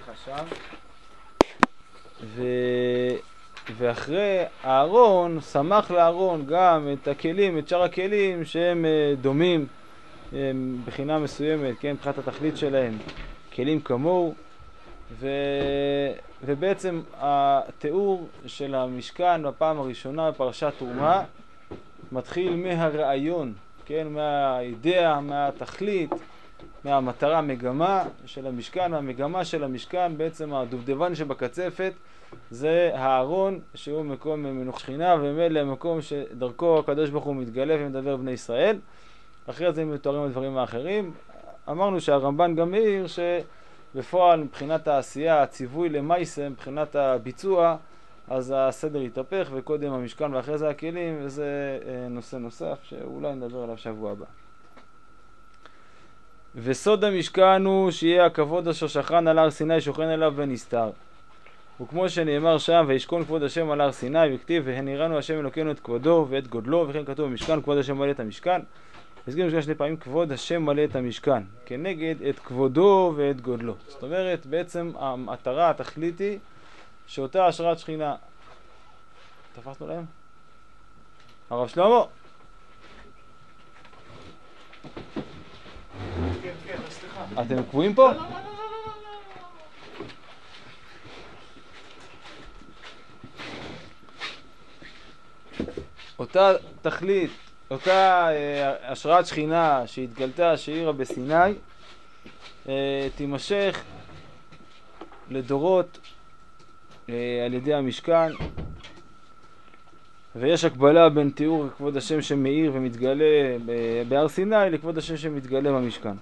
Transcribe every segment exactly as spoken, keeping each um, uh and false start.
אליך שם. ו... ואחרי הארון, שמח לארון גם את הכלים, את שאר הכלים שהם דומים בחינה מסוימת, כן, מבחינת התכלית שלהם, כלים כמוהו. ו... ובעצם התיאור של המשכן בפעם הראשונה בפרשת תרומה מתחיל מהרעיון, כן, מהאידאה, מהתכלית, מהמטרה, המגמה של המשכן. והמגמה של המשכן, בעצם הדובדבן שבקצפת, זה הארון, שהוא מקום מנוח שכינה, וממילא מקום שדרכו הקדוש ברוך הוא מתגלה ומדבר בני ישראל. אחרי זה מתוארים הדברים האחרים. אמרנו שהרמב"ן גם מעיר שבפועל מבחינת העשייה, הציווי למעשה, מבחינת הביצוע, אז הסדר יתהפך, וקודם המשכן ואחרי זה הכלים, וזה נושא נוסף שאולי נדבר עליו שבוע הבא. וסוד המשכן הוא שיהיה הכבוד אשר שכן על הר סיני שוכן אליו ונסתר. וכמו שנאמר שם, וישכון כבוד השם על הר סיני, וכתיב והן יראנו השם אלוקינו את כבודו ואת גודלו, וכן כתוב במשכן כבוד השם מלא את המשכן. הזכיר במשכן שני פעמים כבוד השם מלא את המשכן, כנגד את כבודו ואת גודלו. זאת אומרת, בעצם המטרה, התכלית היא שאותה השראת שכינה. תפסנו להם? הרב שלמה? כן, כן, סליחה. אתם קבועים פה? אותה תכלית, אותה אה, השראת שכינה שהתגלתה, שהאירה בסיני, אה, תימשך לדורות אה, על ידי המשכן. ויש הקבלה בין תיאור כבוד השם שמאיר ומתגלה בהר סיני לכבוד השם שמתגלה במשכן.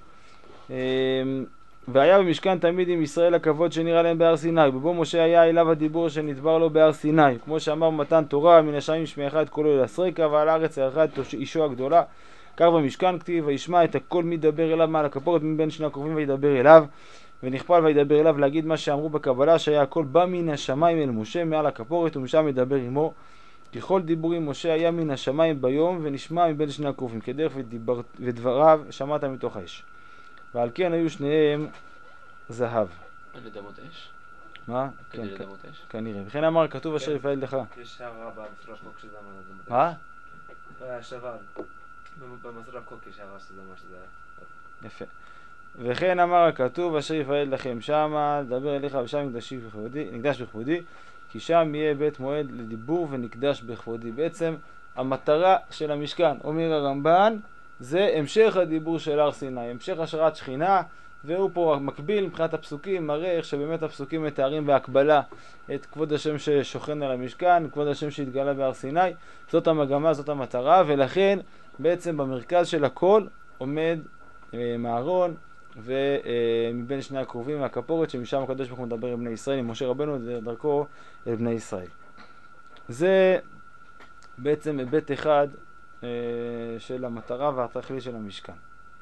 והיה במשכן תמיד עם ישראל הכבוד שנראה להם בהר סיני, ובו משה היה אליו הדיבור שנדבר לו בהר סיני, כמו שאמר מתן תורה, מן השמים שמעך את קולו אל הסריקה, ועל הארץ ערך את אישו הגדולה. כך במשכן כתיב, וישמע את הכל מי ידבר אליו מעל הכפורת מבין שני הקרובים וידבר אליו, ונכפל וידבר אליו להגיד מה שאמרו בקבלה, שהיה הכל בא מן השמיים אל משה מעל הכפורת, ומשם ידבר עמו. ככל דיבורים משה היה מן השמיים ביום, ונשמע מבין שני הקרובים, כדרך ודיבר, ודבריו שמעת מתוך האש. ועל כן היו שניהם זהב. לדמות אש? מה? כדי לדמות אש? כנראה. וכן אמר, כתוב אשר יפעל לך. יש הערה במסור החוק שזה אמר לדמות אש. מה? היה שבל. במסור החוק יש הערה שזה מה שזה היה. יפה. וכן אמר הכתוב אשר יפעל לכם שמה, לדבר אליך ושם נקדש בכבודי, כי שם יהיה בית מועד לדיבור ונקדש בכבודי. בעצם המטרה של המשכן, אומר הרמב"ן, זה המשך הדיבור של הר סיני, המשך השראת שכינה, והוא פה מקביל מבחינת הפסוקים, מראה איך שבאמת הפסוקים מתארים בהקבלה את כבוד השם ששוכן על המשכן, כבוד השם שהתגלה בהר סיני. זאת המגמה, זאת המטרה, ולכן בעצם במרכז של הכל עומד אה, מארון, ומבין שני הקרובים מהכפורת, שמשם הקדוש ברוך הוא מדבר עם בני ישראל, עם משה רבנו דרכו אל בני ישראל. זה בעצם היבט אחד אה, של המטרה והתכלית של המשכן.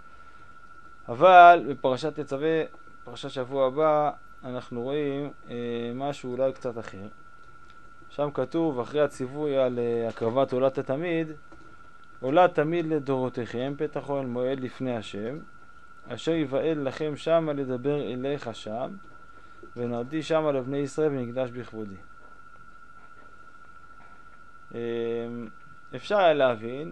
אבל בפרשת תצווה, פרשת שבוע הבא, אנחנו רואים אה, משהו אולי קצת אחר. שם כתוב, אחרי הציווי על אה, הקרבת עולת התמיד, עולת תמיד לדורותיכם, פתח אוהל מועד לפני השם, אשר יבעל לכם שמה לדבר אליך שם, ונעדי שמה לבני ישראל ונקדש בכבודי. אפשר היה להבין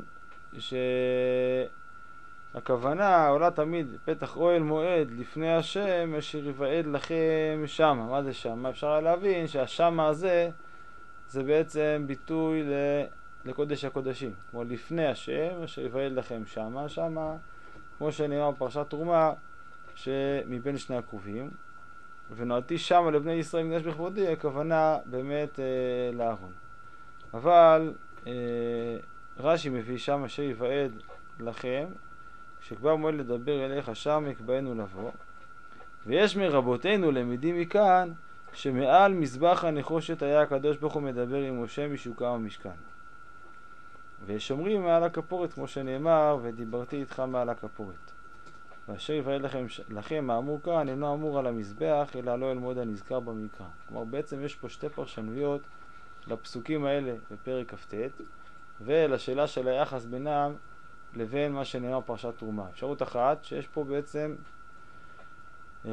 שהכוונה עולה תמיד פתח אוהל מועד לפני השם אשר יבעל לכם שמה. מה זה שמה? אפשר היה להבין שהשמה הזה זה בעצם ביטוי לקודש הקודשים, כמו לפני השם אשר יבעל לכם שמה. שמה כמו שנאמר בפרשת תרומה, שמבין שני הקרובים, ונועדתי שמה לבני ישראל מקדש בכבודי, הכוונה באמת אה, לארון. אבל אה, רש"י מביא שם אשר יבעד לכם, כשכבר מועד לדבר אליך שם יקבענו לבוא. ויש מרבותינו למדים מכאן, שמעל מזבח הנחושת היה הקדוש ברוך הוא מדבר עם משה משוקם המשכן. ושומרים מעל הכפורת, כמו שנאמר, ודיברתי איתך מעל הכפורת. ואשר יבעל לכם, לכם האמור כאן, אינו אמור על המזבח, אלא לא אל מועד הנזכר במקרא. כלומר, בעצם יש פה שתי פרשנויות לפסוקים האלה בפרק כ"ט, ולשאלה של היחס בינם לבין מה שנאמר פרשת תרומה. אפשרות אחת, שיש פה בעצם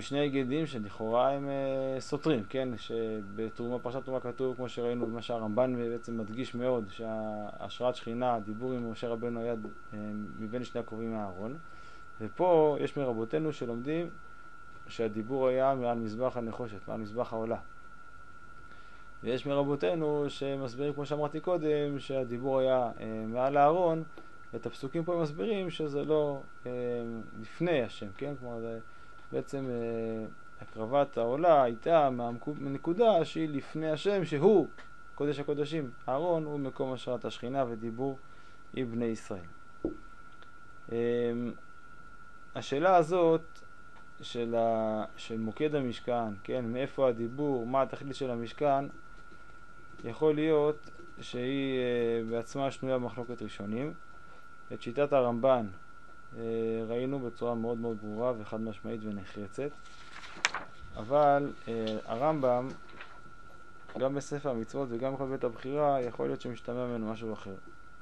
שני היגדים שלכאורה הם uh, סותרים, כן? שבתרומה, פרשת תרומה כתוב, כמו שראינו, מה שהרמב"ן בעצם מדגיש מאוד, שהשראת שכינה, דיבור עם משה רבנו היה uh, מבין שני הקרובים מהארון. ופה יש מרבותינו שלומדים שהדיבור היה מעל מזבח הנחושת, מעל מזבח העולה. ויש מרבותינו שמסבירים, כמו שאמרתי קודם, שהדיבור היה uh, מעל הארון, ואת הפסוקים פה מסבירים שזה לא uh, לפני השם, כן? כלומר, זה בעצם uh, הקרבת העולה הייתה מהנקודה שהיא לפני השם, שהוא קודש הקודשים. הארון הוא מקום השראת השכינה ודיבור עם בני ישראל. Um, השאלה הזאת של, ה, של מוקד המשכן, כן? מאיפה הדיבור, מה התכלית של המשכן, יכול להיות שהיא uh, בעצמה שנויה במחלוקת ראשונים. את שיטת הרמב"ן uh, ראינו בצורה מאוד מאוד ברורה וחד משמעית ונחרצת, אבל uh, הרמב"ם גם בספר המצוות וגם בכל בית הבחירה יכול להיות שמשתמע ממנו משהו אחר.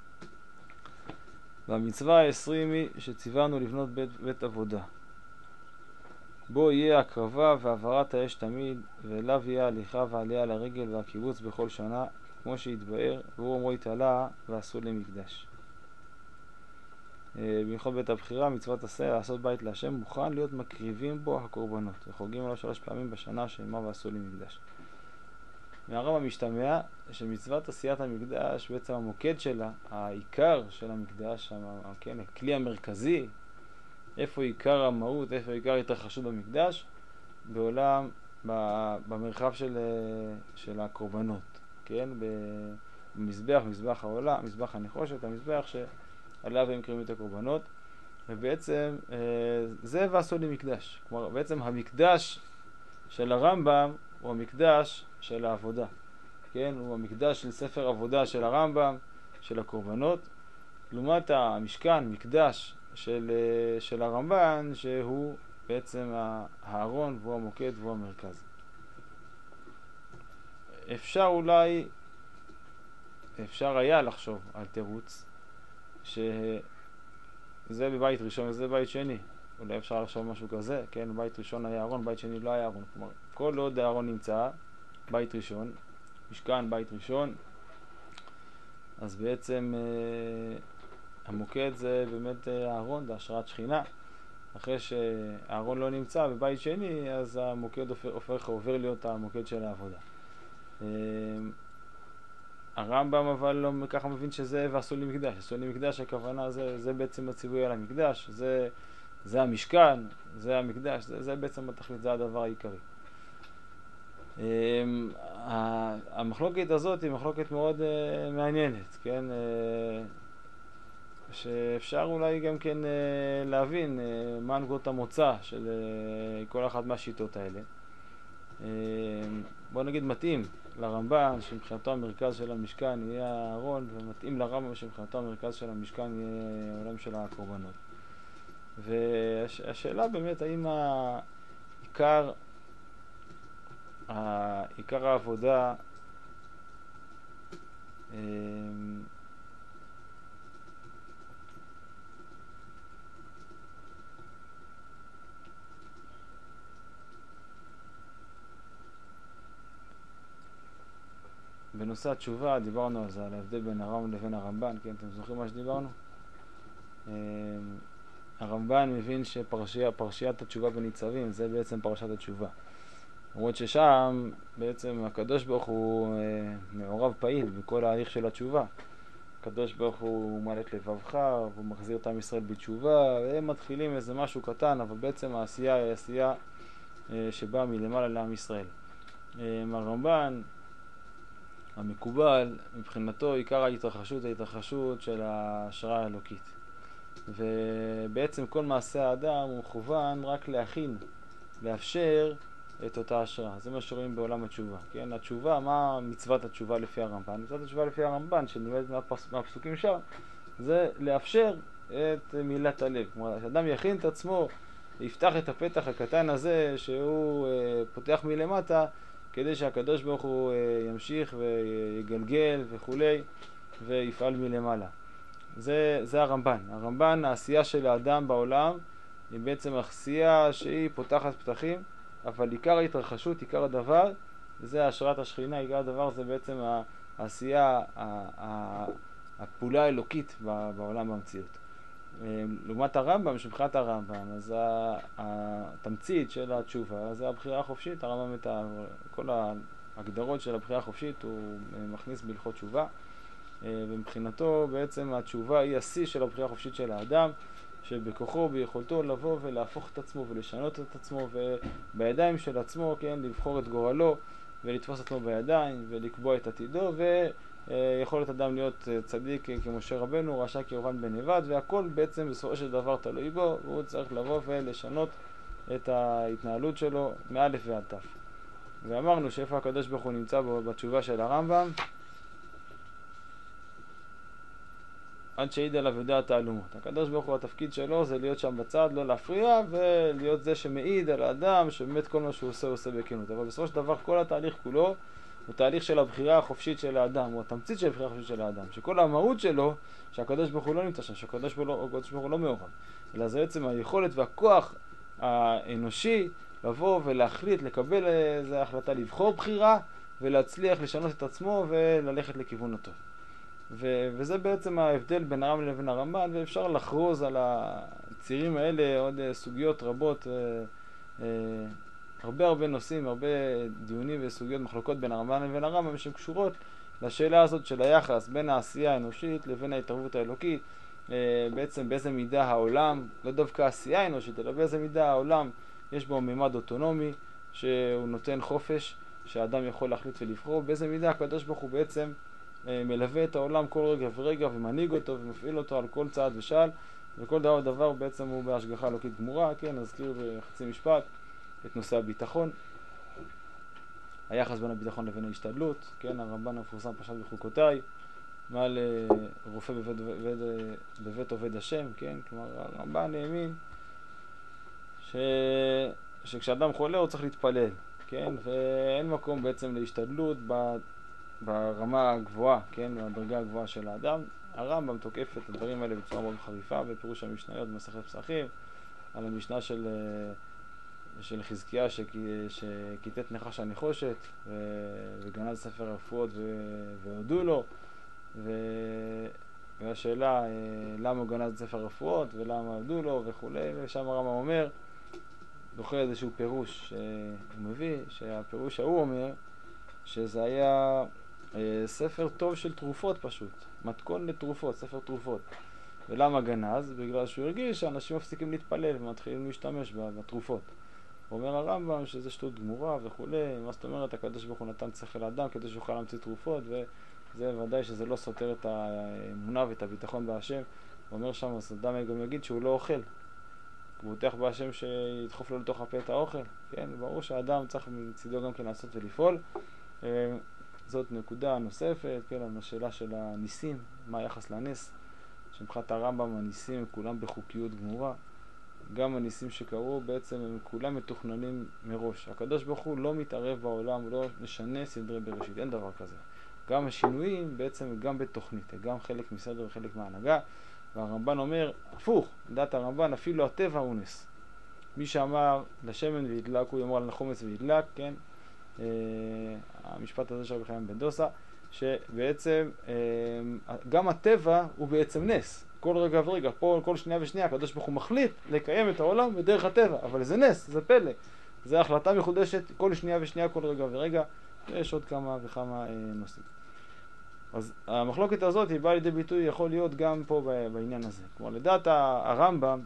והמצווה העשרים היא שציוונו לבנות בית, בית עבודה, בו יהיה הקרבה והעברת האש תמיד, ואליו יהיה הליכה ועלייה לרגל והקיבוץ בכל שנה, כמו שהתבאר, והוא אומרו התעלה ועשו לי מקדש. במיוחד בית הבחירה, מצוות עשה לעשות בית להשם, מוכן להיות מקריבים בו הקורבנות, וחוגגים עליו שלוש פעמים בשנה שאימה ועשו לי מקדש. מהרמב"ם משתמע שמצוות עשיית המקדש, בעצם המוקד שלה, העיקר של המקדש, כן, הכלי המרכזי, איפה עיקר המהות, איפה עיקר התרחשות במקדש, בעולם, במרחב של, של הקורבנות, כן, במזבח, מזבח העולה, מזבח הנחושת, המזבח שעליו הם קריבים את הקורבנות, ובעצם זה ועשו לי מקדש. כלומר, בעצם המקדש של הרמב"ם הוא המקדש של העבודה, כן, הוא המקדש של ספר עבודה של הרמב"ם, של הקורבנות, לעומת המשכן, מקדש של, של הרמב"ן, שהוא בעצם הארון והוא המוקד והוא המרכז. אפשר אולי, אפשר היה לחשוב על תירוץ שזה בבית ראשון וזה בבית שני. אולי אפשר לחשוב משהו כזה, כן, בית ראשון היה ארון, בית שני לא היה ארון. כלומר, כל עוד הארון נמצא, בית ראשון, משכן בית ראשון, אז בעצם אה, המוקד זה באמת הארון בהשראת שכינה. אחרי שהארון לא נמצא בבית שני, אז המוקד הופך, עובר להיות המוקד של העבודה. אה, הרמב"ם אבל לא ככה מבין שזה ועשו לי מקדש. עשו לי מקדש, הכוונה זה, זה בעצם הציווי על המקדש, זה, זה המשכן, זה המקדש, זה, זה בעצם התכלית, זה הדבר העיקרי. המחלוקת הזאת היא מחלוקת מאוד מעניינת, כן? שאפשר אולי גם כן להבין מה נקודות המוצא של כל אחת מהשיטות האלה. בוא נגיד מתאים לרמב"ן שמבחינתו המרכז של המשכן יהיה הארון, ומתאים לרמב"ם שמבחינתו המרכז של המשכן יהיה העולם של הקורבנות. והשאלה באמת האם העיקר עיקר העבודה בנושא התשובה דיברנו על זה, על ההבדל בין הרמב"ם לבין הרמב"ן, כן, אתם זוכרים מה שדיברנו? הרמב"ן מבין שפרשיית התשובה בניצבים זה בעצם פרשת התשובה. למרות ששם בעצם הקדוש ברוך הוא אה, מעורב פעיל בכל ההליך של התשובה. הקדוש ברוך הוא מעלה את לבבך, והוא מחזיר את עם ישראל בתשובה, והם מתחילים איזה משהו קטן, אבל בעצם העשייה היא עשייה אה, שבאה מלמעלה לעם ישראל. אה, הרמב"ן המקובל, מבחינתו עיקר ההתרחשות, ההתרחשות של ההשראה האלוקית. ובעצם כל מעשה האדם הוא מכוון רק להכין, לאפשר את אותה השראה. זה מה שרואים בעולם התשובה. כן? התשובה, מה מצוות התשובה לפי הרמב"ן? מצוות התשובה לפי הרמב"ן, שנלמדת מהפס, מהפסוקים שם, זה לאפשר את מילת הלב. כלומר, שאדם יכין את עצמו, יפתח את הפתח הקטן הזה, שהוא אה, פותח מלמטה, כדי שהקדוש ברוך הוא אה, ימשיך ויגלגל וכולי, ויפעל מלמעלה. זה, זה הרמב"ן. הרמב"ן, העשייה של האדם בעולם, היא בעצם עשייה שהיא פותחת פתחים, אבל עיקר ההתרחשות, עיקר הדבר, זה השראת השכינה, עיקר הדבר זה בעצם העשייה, הפעולה האלוקית בעולם במציאות. לעומת הרמב"ם, שמבחינת הרמב"ם, אז התמצית של התשובה זה הבחירה החופשית. הרמב"ם את כל ההגדרות של הבחירה החופשית הוא מכניס בהלכות תשובה, ומבחינתו בעצם התשובה היא השיא של הבחירה החופשית של האדם, שבכוחו, ביכולתו לבוא ולהפוך את עצמו ולשנות את עצמו, ובידיים של עצמו, כן, לבחור את גורלו ולתפוס עצמו בידיים ולקבוע את עתידו, ויכול להיות אדם להיות צדיק כמשה רבנו, רשע כירבעם בן נבט, והכל בעצם בסופו של דבר תלוי בו, והוא צריך לבוא ולשנות את ההתנהלות שלו מאלף ועד תף. ואמרנו שאיפה הקדוש ברוך הוא נמצא בתשובה של הרמב"ם, עד שהעיד עליו יודע התעלומות. הקדוש ברוך הוא, התפקיד שלו זה להיות שם בצד, לא להפריע, ולהיות זה שמעיד על האדם שבאמת כל מה שהוא עושה הוא עושה בכנות. אבל בסופו של דבר כל התהליך כולו הוא תהליך של הבחירה החופשית של האדם, הוא התמצית של הבחירה החופשית של האדם, שכל המהות שלו שהקדוש ברוך הוא לא נמצא שם, שהקדוש ברוך הוא לא מעורב, אלא זה בעצם היכולת והכוח האנושי לבוא ולהחליט, לקבל איזו החלטה, לבחור בחירה ולהצליח לשנות את עצמו וללכת לכיוון הטוב. ו- וזה בעצם ההבדל בין הרמב"ם לבין הרמב"ן, ואפשר לחרוז על הצירים האלה עוד סוגיות רבות, אה, אה, הרבה הרבה נושאים, הרבה דיונים וסוגיות מחלוקות בין הרמב"ן לבין הרמב"ם שהן קשורות לשאלה הזאת של היחס בין העשייה האנושית לבין ההתערבות האלוקית, אה, בעצם באיזה מידה העולם, לא דווקא העשייה האנושית, אלא באיזה מידה העולם יש בו ממד אוטונומי שהוא נותן חופש, שהאדם יכול להחליט ולבחור, באיזה מידה הקדוש ברוך הוא בעצם מלווה את העולם כל רגע ורגע ומנהיג אותו ומפעיל אותו על כל צעד ושעל, וכל דבר ודבר בעצם הוא בהשגחה אלוקית גמורה. כן, נזכיר בחצי משפט את נושא הביטחון, היחס בין הביטחון לבין ההשתדלות. כן, הרמב"ן המפורסם פשט בחוקותיי, מעל רופא בבית, בבית, בבית עובד השם. כן, כלומר הרמב"ן האמין ש... שכשאדם חולה הוא צריך להתפלל, כן, ואין מקום בעצם להשתדלות ב... ברמה הגבוהה, כן, בדרגה הגבוהה של האדם. הרמב"ם תוקף את הדברים האלה בצורה מאוד חריפה בפירוש המשניות במסכת פסחים, על המשנה של של חזקיה שכיתת נחש הנחושת וגנז ספר הרפואות והודו לו, והשאלה למה הוא גנז ספר הרפואות ולמה הודו לו וכו'. ושם הרמב"ם אומר, דוחה איזשהו פירוש שהוא מביא, שהפירוש ההוא אומר שזה היה ספר טוב של תרופות, פשוט מתכון לתרופות, ספר תרופות. ולמה גנז? בגלל שהוא הרגיש שאנשים מפסיקים להתפלל ומתחילים להשתמש בתרופות. הוא אומר הרמב"ם שזה שטות גמורה וכולי. מה זאת אומרת? הקדוש ברוך הוא נתן שכל לאדם כדי שיוכל להמציא תרופות, וזה ודאי שזה לא סותר את האמונה ואת הביטחון בהשם. הוא אומר שם, אז אדם גם יגיד שהוא לא אוכל, הוא בוטח בהשם שידחוף לו לתוך הפה את האוכל. כן, ברור שהאדם צריך מצידו גם כן לעשות ולפעול. זאת נקודה נוספת, כן, על השאלה של הניסים, מה היחס לנס, שמבחינת הרמב"ם הניסים כולם בחוקיות גמורה. גם הניסים שקרו בעצם הם כולם מתוכננים מראש. הקדוש ברוך הוא לא מתערב בעולם, הוא לא משנה סדרי בראשית, אין דבר כזה. גם השינויים בעצם גם בתוכנית, גם חלק מסדר וחלק מההנהגה. והרמב"ן אומר, הפוך, לדעת הרמב"ן אפילו הטבע הוא נס. מי שאמר לשמן וידלק, הוא יאמר לחומץ וידלק, כן? Uh, המשפט הזה של רבי חיים בן דוסה, שבעצם uh, גם הטבע הוא בעצם נס. כל רגע ורגע, פה, כל שנייה ושנייה, הקדוש ברוך הוא מחליט לקיים את העולם בדרך הטבע, אבל זה נס, זה פלא. זה החלטה מחודשת כל שנייה ושנייה, כל רגע ורגע. יש עוד כמה וכמה uh, נושאים. אז המחלוקת הזאת היא באה לידי ביטוי, יכול להיות גם פה בעניין הזה. כלומר, לדעת הרמב"ם,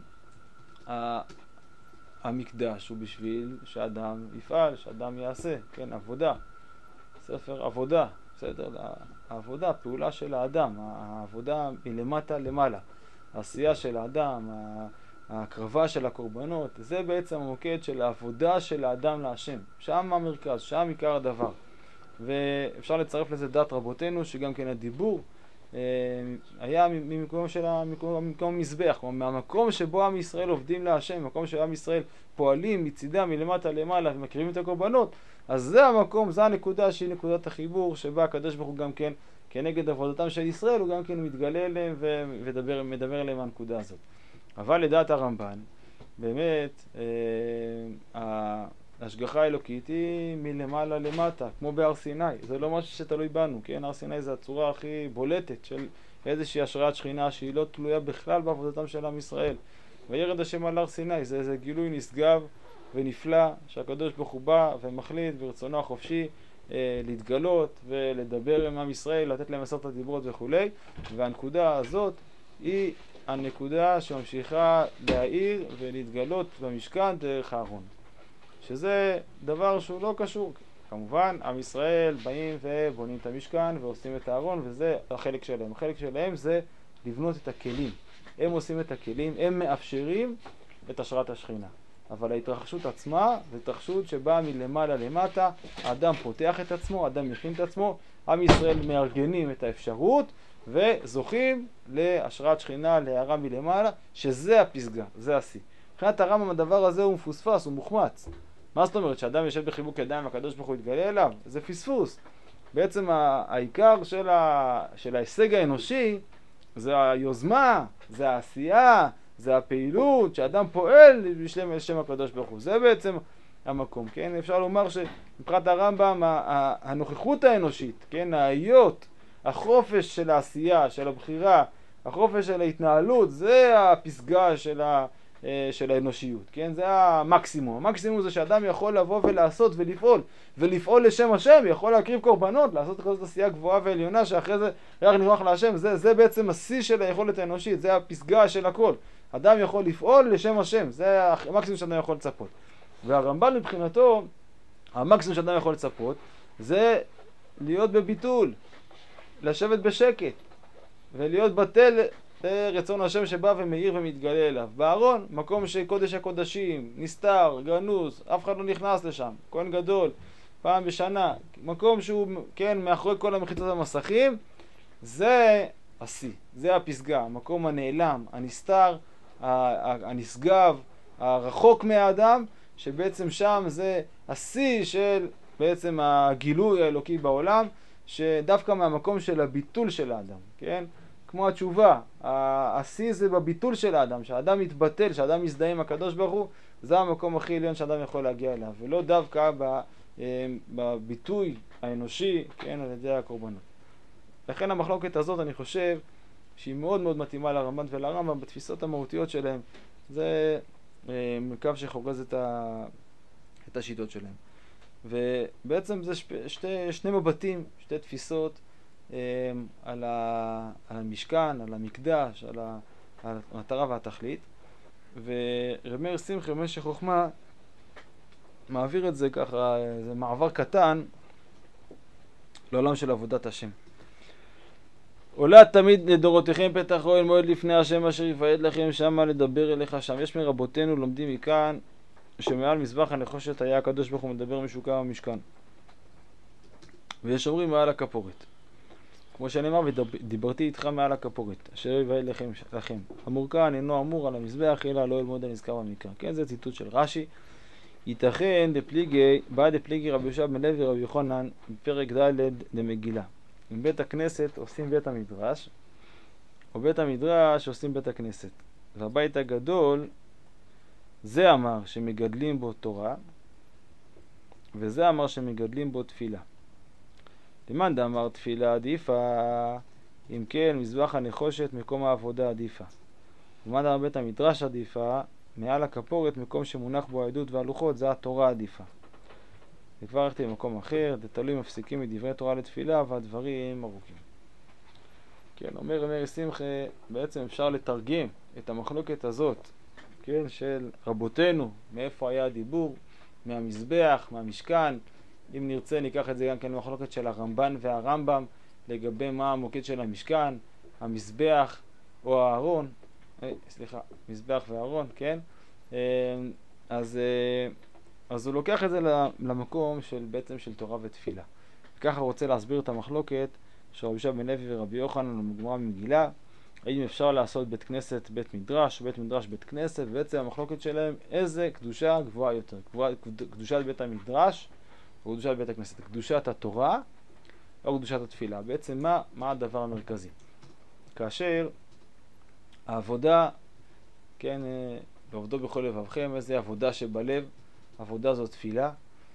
המקדש הוא בשביל שאדם יפעל, שאדם יעשה, כן, עבודה, ספר עבודה, בסדר, העבודה, פעולה של האדם, העבודה מלמטה למעלה, העשייה של האדם, ההקרבה של הקורבנות, זה בעצם המוקד של העבודה של האדם להשם, שם המרכז, שם עיקר הדבר. ואפשר לצרף לזה דת רבותינו, שגם כן הדיבור היה ממקום של המקום מזבח, כלומר מהמקום שבו עם ישראל עובדים להשם, מקום שעם ישראל פועלים מצידם מלמטה למעלה ומקריבים את הקורבנות, אז זה המקום, זה הנקודה שהיא נקודת החיבור, שבה הקדוש ברוך הוא גם כן כנגד עבודתם של ישראל הוא גם כן מתגלה אליהם ומדבר אליהם מהנקודה הזאת. אבל לדעת הרמב"ן באמת אה, ההשגחה האלוקית היא מלמעלה למטה, כמו בהר סיני. זה לא משהו שתלוי בנו, כן? הר סיני זה הצורה הכי בולטת של איזושהי השראת שכינה שהיא לא תלויה בכלל בעבודתם של עם ישראל. וירד השם על הר סיני, זה איזה גילוי נשגב ונפלא שהקדוש ברוך הוא בא ומחליט ברצונו החופשי אה, להתגלות ולדבר עם עם ישראל, לתת להם עשרת הדיברות וכו'. והנקודה הזאת היא הנקודה שממשיכה להאיר ולהתגלות במשכן דרך הארון, שזה דבר שהוא לא קשור. כמובן, עם ישראל באים ובונים את המשכן ועושים את הארון, וזה החלק שלהם. החלק שלהם זה לבנות את הכלים. הם עושים את הכלים, הם מאפשרים את השראת השכינה. אבל ההתרחשות עצמה זה התרחשות שבאה מלמעלה למטה, האדם פותח את עצמו, האדם מכין את עצמו, עם ישראל מארגנים את האפשרות וזוכים להשראת שכינה, להערה מלמעלה, שזה הפסגה, זה השיא. מבחינת הרמב"ם הדבר הזה הוא מפוספס, הוא מוחמץ. מה זאת אומרת? שאדם יושב בחיבוק ידיים והקדוש ברוך הוא יתגלה אליו? זה פספוס. בעצם העיקר של, ה... של ההישג האנושי זה היוזמה, זה העשייה, זה הפעילות, שאדם פועל בשלם שם הקדוש ברוך הוא. זה בעצם המקום, כן? אפשר לומר שמבחינת הרמב"ם הנוכחות האנושית, כן? ההיות, החופש של העשייה, של הבחירה, החופש של ההתנהלות, זה הפסגה של ה... של האנושיות, כן? זה המקסימום. המקסימום זה שאדם יכול לבוא ולעשות ולפעול, ולפעול לשם השם, יכול להקריב קורבנות, לעשות כזאת עשייה גבוהה ועליונה, שאחרי זה רק נרוח להשם. זה, זה בעצם השיא של היכולת האנושית, זה הפסגה של הכל. אדם יכול לפעול לשם השם, זה המקסימום שאדם יכול לצפות. והרמב"ן מבחינתו, המקסימום שאדם יכול לצפות, זה להיות בביטול, לשבת בשקט, ולהיות בטל רצון השם שבא ומאיר ומתגלה אליו. בארון, מקום שקודש הקודשים, נסתר, גנוז, אף אחד לא נכנס לשם, כהן גדול, פעם בשנה, מקום שהוא, כן, מאחורי כל המחיצות המסכים, זה השיא, זה הפסגה, המקום הנעלם, הנסתר, הנשגב, הרחוק מהאדם, שבעצם שם זה השיא של בעצם הגילוי האלוקי בעולם, שדווקא מהמקום של הביטול של האדם, כן? כמו התשובה, השיא זה בביטול של האדם, שהאדם מתבטל, שהאדם מזדהה עם הקדוש ברוך הוא, זה המקום הכי עליון שאדם יכול להגיע אליו, ולא דווקא בביטוי האנושי, כן, על ידי הקורבנות. לכן המחלוקת הזאת, אני חושב, שהיא מאוד מאוד מתאימה לרמב"ן ולרמב"ם בתפיסות המהותיות שלהם. זה קו שחורז את, ה... את השיטות שלהם. ובעצם זה שפ... שתי... שני מבטים, שתי תפיסות, על, ה, על המשכן, על המקדש, על, ה, על המטרה והתכלית. ורב מאיר שמחי במשך חוכמה מעביר את זה ככה, זה מעבר קטן לעולם של עבודת השם. עולה תמיד לדורותיכם פתח אוהל מועד לפני השם אשר יפעד לכם שמה לדבר אליך שם. יש מרבותינו לומדים מכאן שמעל מזבח הנחושת היה הקדוש ברוך הוא מדבר משוקע במשכן, ויש אומרים מעל הכפורת, כמו שנאמר, ודיברתי איתך מעל הכפורת, אשר יבעד לכם, לכם. המורכן אינו אמור על המזבח, אלא לא אלמוד הנזכר במקרא. כן, זה ציטוט של רש"י. ייתכן דפליגי, בא דפליגי רבי יהושע בן לוי רבי יוחנן, בפרק ד' למגילה. עם בית הכנסת עושים בית המדרש, או בית המדרש עושים בית הכנסת. והבית הגדול, זה אמר שמגדלים בו תורה, וזה אמר שמגדלים בו תפילה. למאן דאמר תפילה עדיפה, אם כן מזבח הנחושת מקום העבודה עדיפה. למאן דאמר בית המדרש עדיפה, מעל הכפורת מקום שמונח בו העדות והלוחות, זה התורה עדיפה. וכבר הלכתי במקום אחר, זה תלוי מפסיקים מדברי תורה לתפילה והדברים ארוכים. כן, אומר רב מאיר שמחי, בעצם אפשר לתרגם את המחלוקת הזאת, כן, של רבותינו, מאיפה היה הדיבור, מהמזבח, מהמשכן. אם נרצה ניקח את זה גם כן למחלוקת של הרמב"ן והרמב"ם לגבי מה המוקד של המשכן, המזבח או הארון, אה, סליחה, מזבח והארון, כן? אה, אז, אה, אז הוא לוקח את זה למקום של בעצם של תורה ותפילה. וככה רוצה להסביר את המחלוקת של רבי יהושע בן לוי ורבי יוחנן בגמרא במגילה, האם אפשר לעשות בית כנסת בית מדרש, בית מדרש בית כנסת, ובעצם המחלוקת שלהם איזה קדושה גבוהה יותר, קדושת בית המדרש או קדושת בית הכנסת, קדושת התורה או קדושת התפילה. בעצם מה, מה הדבר המרכזי? כאשר העבודה, כן, ועובדו בכל לבבכם, איזה עבודה שבלב, עבודה זו תפילה.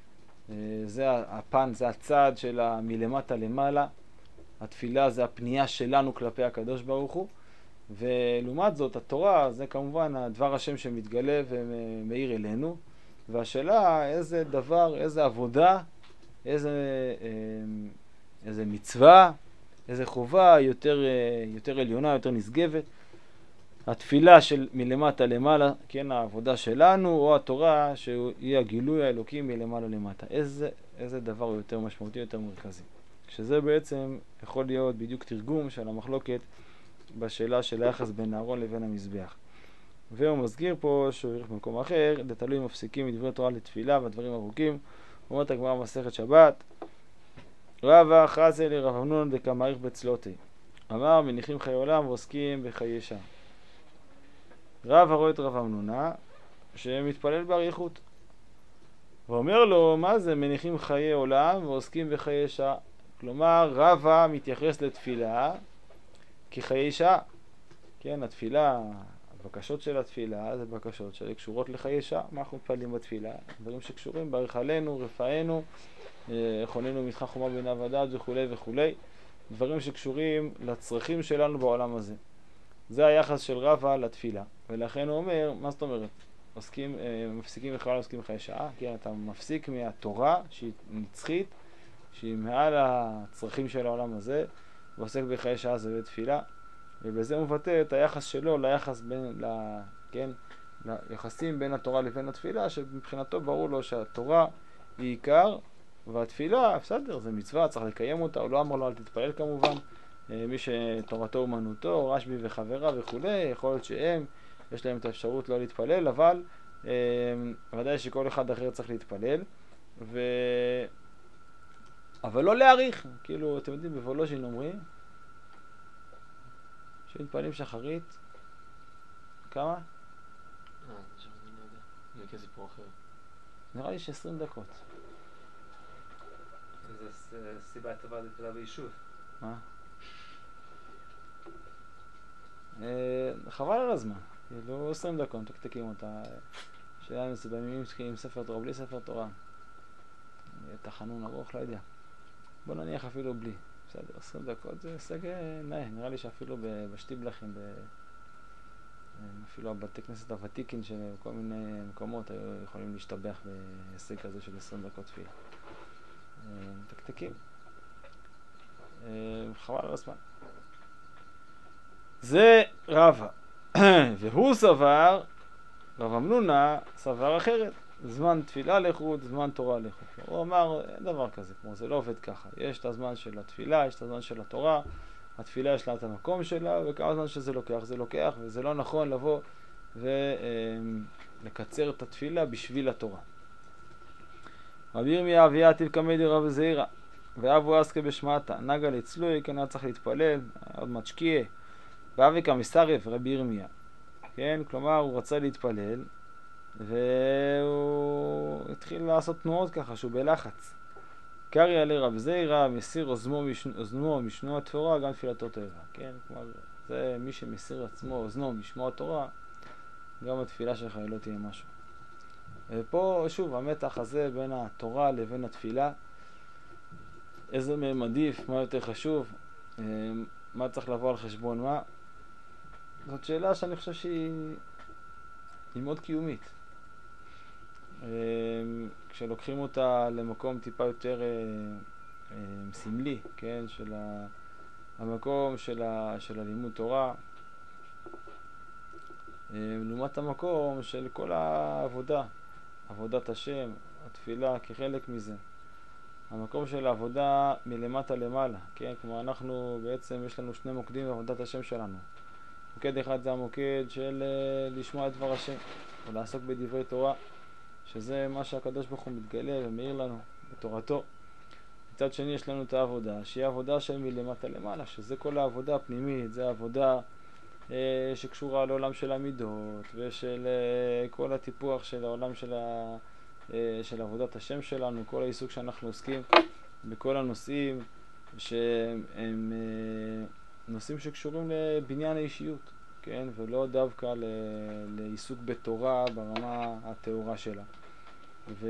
זה הפן, זה הצעד של מלמטה למעלה. התפילה זה הפנייה שלנו כלפי הקדוש ברוך הוא. ולעומת זאת, התורה זה כמובן הדבר השם שמתגלה ומאיר אלינו. והשאלה איזה דבר, איזה עבודה, איזה, איזה מצווה, איזה חובה יותר, יותר עליונה, יותר נשגבת. התפילה של מלמטה למעלה, כן, העבודה שלנו, או התורה שהיא הגילוי האלוקי מלמעלה למטה. איזה, איזה דבר הוא יותר משמעותי, יותר מרכזי. שזה בעצם יכול להיות בדיוק תרגום של המחלוקת בשאלה של היחס בין הארון לבין המזבח. והוא מסגיר פה שהוא ילך במקום אחר, לתלוי מפסיקים מדברי תורה לתפילה והדברים ארוכים. אומרת הגמרא במסכת שבת, רבא חזי לרב אמנון דקמאריך בצלותי. אמר מניחים חיי עולם ועוסקים בחיי שעה. רבא רואה את רב אמנונה שמתפלל באריכות. ואומר לו, מה זה מניחים חיי עולם ועוסקים בחיי שעה? כלומר, רבא מתייחס לתפילה כחיי שעה. כן, התפילה, הבקשות של התפילה זה בקשות שקשורות לחיי שעה. מה אנחנו מתפללים בתפילה? דברים שקשורים בערך עלינו, רפאנו, חוננו מתך חומה בין עבדת וכו' וכו'. דברים שקשורים לצרכים שלנו בעולם הזה. זה היחס של רבא לתפילה. ולכן הוא אומר, מה זאת אומרת? עוסקים, מפסיקים בכלל עוסקים בחיי שעה, כן, אתה מפסיק מהתורה שהיא נצחית, שהיא מעל הצרכים של העולם הזה, ועוסק בחיי שעה זה בתפילה, ובזה הוא מבטא את היחס שלו ליחס בין, ל, כן, ליחסים בין התורה לבין התפילה, שמבחינתו ברור לו שהתורה היא עיקר, והתפילה, בסדר, זה מצווה, צריך לקיים אותה, הוא לא אמר לו אל תתפלל כמובן, מי שתורתו אומנותו, רשב"י וחברה וכו', יכול להיות שהם, יש להם את האפשרות לא להתפלל, אבל אה, ודאי שכל אחד אחר צריך להתפלל, ו... אבל לא להאריך, כאילו, אתם יודעים, בוולוז'ין אומרים, שמתפללים שחרית, כמה? אה, זה שם אני לא יודע. זה כסיפור אחר. נראה לי ש-עשרים דקות. זה סיבה טובה לתפילה ביישוב. מה? אה, חבל על הזמן. כאילו עשרים דקות, תקתקים אותה. שאלה אם זה בימים עם ספר תורה, בלי ספר תורה. תחנון ארוך, לא יודע. בוא נניח אפילו בלי. בסדר, עשרים דקות זה הישג נאה. נראה לי שאפילו בשטיבלחים, אפילו הבתי כנסת הוותיקים של כל מיני מקומות היו יכולים להשתבח בהישג כזה של עשרים דקות תפילה. תקתקים. חבל על הזמן. זה רבא. והוא סבר, רב אמנונה סבר אחרת. זמן תפילה לחוד, זמן תורה לחוד. הוא אמר, אין דבר כזה, כמו זה לא עובד ככה. יש את הזמן של התפילה, יש את הזמן של התורה. התפילה יש לה את המקום שלה, וכמה זמן שזה לוקח, זה לוקח, וזה לא נכון לבוא ולקצר את התפילה בשביל התורה. רבי ירמיה אביה טיב קמי רב זעירא, ואבו אסקי בשמעתה, נגה לצלוי, כן היה צריך להתפלל, עוד מצ'קיה. ואבי כמסרף רבי ירמיה, כן, כלומר הוא רצה להתפלל והוא התחיל לעשות תנועות ככה שהוא בלחץ. קריא לרב זעירא מסיר אוזנו אוזנו משמוע התורה גם תפילתו טובה, כן, כלומר זה מי שמסיר עצמו אוזנו משמוע התורה, גם התפילה שלך לא תהיה משהו. ופה שוב המתח הזה בין התורה לבין התפילה, איזה מהם עדיף, מה יותר חשוב, מה צריך לבוא על חשבון מה. זאת שאלה שאני חושב שהיא מאוד קיומית. כשלוקחים אותה למקום טיפה יותר סמלי, כן, של המקום של, ה, של הלימוד תורה, לעומת המקום של כל העבודה, עבודת השם, התפילה כחלק מזה. המקום של העבודה מלמטה למעלה, כן, כמו אנחנו בעצם יש לנו שני מוקדים בעבודת השם שלנו. מוקד אחד זה המוקד של לשמוע את דבר השם, או לעסוק בדברי תורה, שזה מה שהקדוש ברוך הוא מתגלה ומאיר לנו בתורתו. מצד שני יש לנו את העבודה, שהיא העבודה של מלמטה למעלה, שזה כל העבודה הפנימית, זה העבודה אה, שקשורה לעולם של המידות, ושל אה, כל הטיפוח של העולם של, ה, אה, של עבודת השם שלנו, כל העיסוק שאנחנו עוסקים בכל הנושאים, שהם אה, נושאים שקשורים לבניין האישיות, כן? ולא דווקא ל... לעיסוק בתורה ברמה התאורה שלה. ו...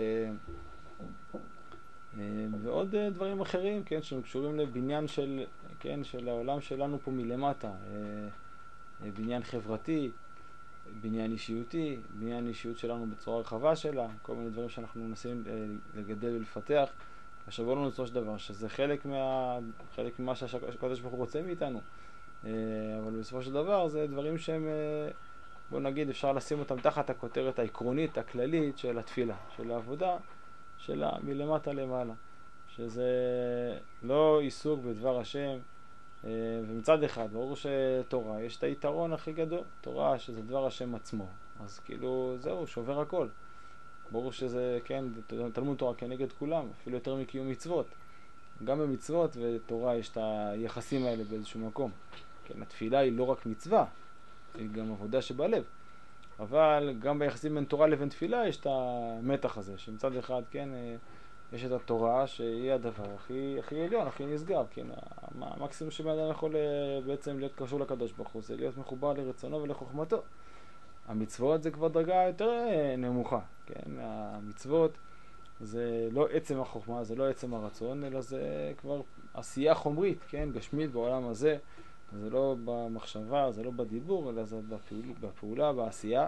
ועוד דברים אחרים, כן, שקשורים לבניין של, כן, של העולם שלנו פה מלמטה, בניין חברתי, בניין אישיותי, בניין אישיות שלנו בצורה רחבה שלה, כל מיני דברים שאנחנו מנסים לגדל ולפתח. עכשיו בואו לנו לצורך דבר, שזה חלק מה... חלק ממה שהקדוש ברוך הוא רוצה מאיתנו. אבל בסופו של דבר זה דברים שהם, בואו נגיד, אפשר לשים אותם תחת הכותרת העקרונית, הכללית של התפילה, של העבודה, שלה מלמטה למעלה. שזה לא עיסוק בדבר השם, ומצד אחד, ברור שתורה, יש את היתרון הכי גדול, תורה שזה דבר השם עצמו, אז כאילו זהו, שובר הכל. ברור שזה, כן, תלמוד תורה כנגד כולם, אפילו יותר מקיום מצוות. גם במצוות ותורה יש את היחסים האלה באיזשהו מקום. כן, התפילה היא לא רק מצווה, היא גם עבודה שבלב. אבל גם ביחסים בין תורה לבין תפילה יש את המתח הזה, שמצד אחד, כן, יש את התורה שהיא הדבר הכי, הכי עליון, הכי נשגב, כן, המקסימום שבן אדם יכול בעצם להיות קשור לקדוש ברוך הוא, זה להיות מחובר לרצונו ולחוכמתו. המצוות זה כבר דרגה יותר נמוכה, כן, המצוות זה לא עצם החוכמה, זה לא עצם הרצון, אלא זה כבר עשייה חומרית, כן, גשמית בעולם הזה, זה לא במחשבה, זה לא בדיבור, אלא זה בפעולה, בפעולה בעשייה.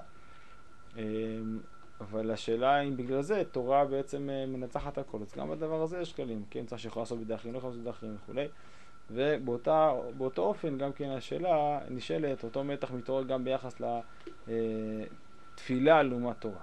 אבל השאלה אם בגלל זה תורה בעצם מנצחת הכל, אז גם בדבר הזה יש כלים, כן, צריך שיכול לעשות בידי אחרים, לא יכול לעשות בידי אחרים וכו'. ובאותו אופן גם כן השאלה נשאלת, אותו מתח מתעורר גם ביחס לתפילה לעומת תורה.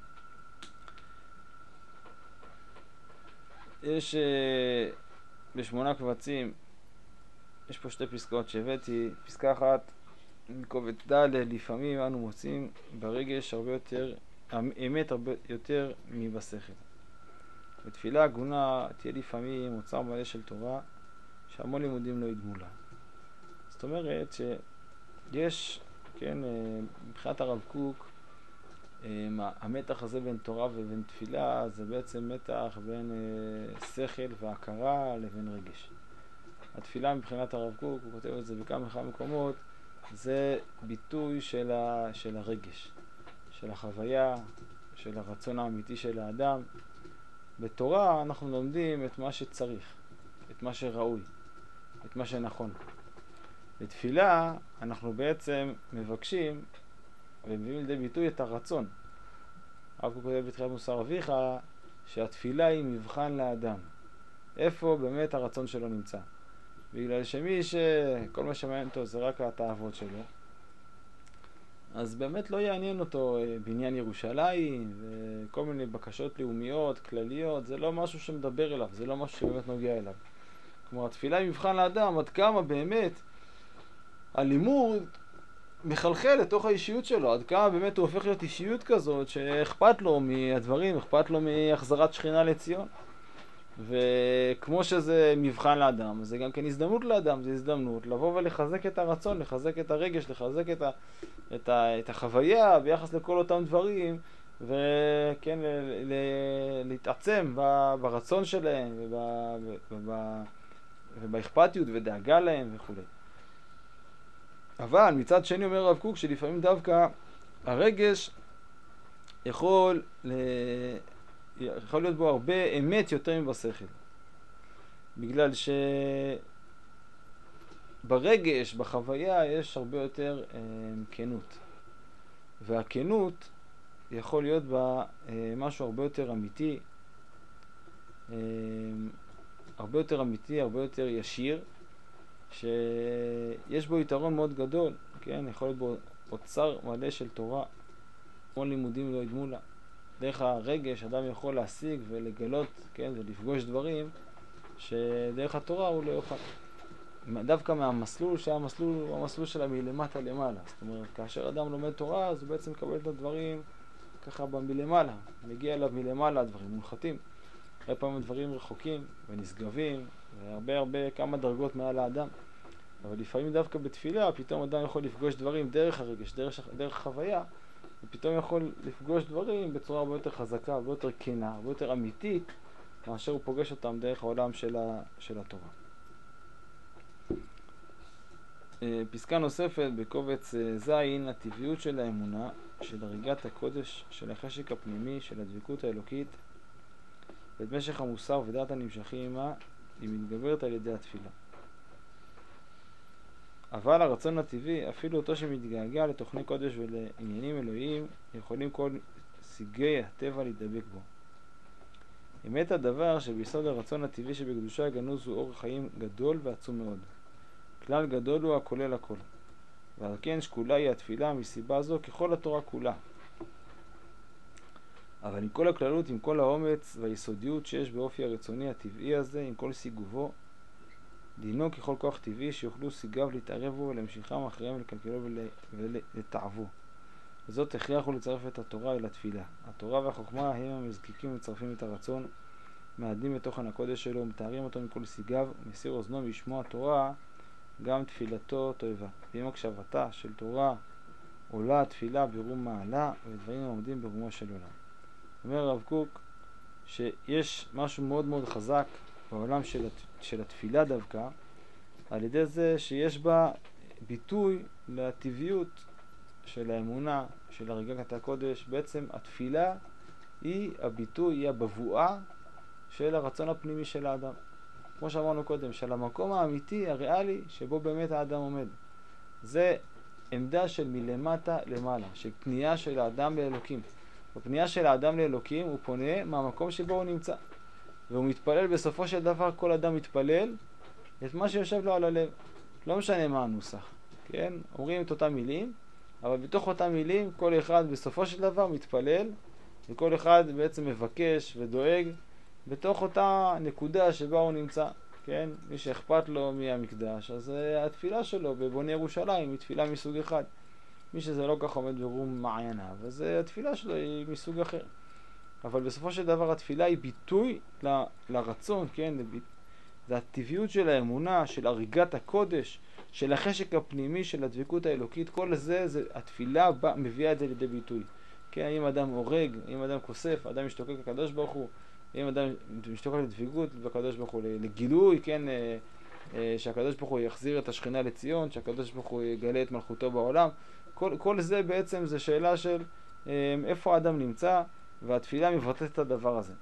יש בשמונה קבצים, יש פה שתי פסקאות שהבאתי, פסקה אחת, מקובץ ד', לפעמים אנו מוצאים ברגש הרבה יותר, האמת הרבה יותר מבשכל. בתפילה הגונה תהיה לפעמים אוצר מלא של תורה, שהמון לימודים לא ידמו לה. זאת אומרת שיש, כן, מבחינת הרב קוק, המתח הזה בין תורה ובין תפילה זה בעצם מתח בין שכל והכרה לבין רגש. התפילה מבחינת הרב קוק, הוא כותב את זה בכמה וכמה מקומות, זה ביטוי של, ה, של הרגש, של החוויה, של הרצון האמיתי של האדם. בתורה אנחנו לומדים את מה שצריך, את מה שראוי, את מה שנכון. בתפילה אנחנו בעצם מבקשים ומביאים לידי ביטוי את הרצון. הרב קוק כותב בתחילת מוסר אביך שהתפילה היא מבחן לאדם. איפה באמת הרצון שלו נמצא? בגלל שמי שכל מה שמעניין אותו זה רק התאוות שלו, אז באמת לא יעניין אותו בניין ירושלים וכל מיני בקשות לאומיות, כלליות, זה לא משהו שמדבר אליו, זה לא משהו שבאמת נוגע אליו. כמו התפילה היא מבחן לאדם, עד כמה באמת הלימוד מחלחל לתוך האישיות שלו, עד כמה באמת הוא הופך להיות אישיות כזאת שאכפת לו מהדברים, אכפת לו מהחזרת שכינה לציון. וכמו שזה מבחן לאדם, זה גם כן הזדמנות לאדם, זה הזדמנות לבוא ולחזק את הרצון, לחזק את הרגש, לחזק את, ה, את, ה, את החוויה ביחס לכל אותם דברים, וכן, ל, ל, להתעצם ב, ברצון שלהם, וב, וב, ובאכפתיות ודאגה להם וכו'. אבל מצד שני אומר הרב קוק שלפעמים דווקא הרגש יכול ל... יכול להיות בו הרבה אמת יותר מבשכל. בגלל שברגש, בחוויה, יש הרבה יותר אה, כנות. והכנות יכול להיות בה אה, משהו הרבה יותר אמיתי, אה, הרבה יותר אמיתי, הרבה יותר ישיר, שיש בו יתרון מאוד גדול, כן? יכול להיות בו אוצר מלא של תורה, המון לימודים לא ידמו לה. דרך הרגש אדם יכול להשיג ולגלות, כן, ולפגוש דברים שדרך התורה הוא לא יוכל. דווקא מהמסלול שהמסלול הוא המסלול שלה מלמטה למעלה. זאת אומרת, כאשר אדם לומד תורה, אז הוא בעצם מקבל את הדברים ככה מלמעלה. מגיע אליו מלמעלה הדברים מונחתים. הרבה פעמים דברים רחוקים ונשגבים, והרבה הרבה כמה דרגות מעל האדם. אבל לפעמים דווקא בתפילה, פתאום אדם יכול לפגוש דברים דרך הרגש, דרך, דרך חוויה, ופתאום יכול לפגוש דברים בצורה הרבה יותר חזקה, הרבה יותר כנה, הרבה יותר אמיתית, מאשר הוא פוגש אותם דרך העולם של, ה, של התורה. פסקה נוספת בקובץ זין, הטבעיות של האמונה, של הריגת הקודש, של החשק הפנימי, של הדבקות האלוקית, ואת משך המוסר ודעת הנמשכים עמה, היא מתגברת על ידי התפילה. אבל הרצון הטבעי, אפילו אותו שמתגעגע לתוכני קודש ולעניינים אלוהיים, יכולים כל סיגי הטבע להידבק בו. אמת הדבר שביסוד הרצון הטבעי שבקדושה הגנוז הוא אורח חיים גדול ועצום מאוד. כלל גדול הוא הכולל הכל. ועל כן שקולה היא התפילה מסיבה זו ככל התורה כולה. אבל עם כל הכללות, עם כל האומץ והיסודיות שיש באופי הרצוני הטבעי הזה, עם כל סיגובו, דינו ככל כוח טבעי שיוכלו סיגיו להתערב בו ולהמשיכם אחריהם לקלקלו ולתעבו. וזאת הכרח הוא לצרף את התורה אל התפילה. התורה והחוכמה הם המזקיקים ומצרפים את הרצון, מעדים את תוכן הקודש שלו ומתארים אותו מכל סיגיו, ומסיר אוזנו משמוע התורה, גם תפילתו תועבה. ועם הקשבתה של תורה עולה התפילה ברום מעלה, ודברים עומדים ברומו של עולם. אומר הרב קוק שיש משהו מאוד מאוד חזק בעולם של, של התפילה דווקא, על ידי זה שיש בה ביטוי לטבעיות של האמונה, של הריגת הקודש. בעצם התפילה היא הביטוי, היא הבבואה של הרצון הפנימי של האדם. כמו שאמרנו קודם, של המקום האמיתי, הריאלי, שבו באמת האדם עומד. זה עמדה של מלמטה למעלה, של פנייה של האדם לאלוקים. בפנייה של האדם לאלוקים הוא פונה מהמקום שבו הוא נמצא. והוא מתפלל, בסופו של דבר כל אדם מתפלל את מה שיושב לו על הלב. לא משנה מה הנוסח, כן? אומרים את אותם מילים, אבל בתוך אותם מילים כל אחד בסופו של דבר מתפלל, וכל אחד בעצם מבקש ודואג בתוך אותה נקודה שבה הוא נמצא, כן? מי שאכפת לו מהמקדש, אז התפילה שלו בבוני ירושלים היא תפילה מסוג אחד. מי שזה לא כך עומד ברום מעייניו, אז התפילה שלו היא מסוג אחר. אבל בסופו של דבר התפילה היא ביטוי ל, לרצון, כן? זה הטבעיות של האמונה, של הריגת הקודש, של החשק הפנימי, של הדבקות האלוקית. כל זה, זה התפילה בא, מביאה את זה לידי ביטוי. כן? אם אדם הורג, אם אדם כוסף, אדם משתוקק לקדוש ברוך הוא, אם אדם משתוקק לדבקות בקדוש ברוך הוא, לגילוי, כן? שהקדוש ברוך הוא יחזיר את השכינה לציון, שהקדוש ברוך הוא יגלה את מלכותו בעולם. כל, כל זה בעצם זה שאלה של איפה האדם נמצא, והתפילה מבטאת את הדבר הזה.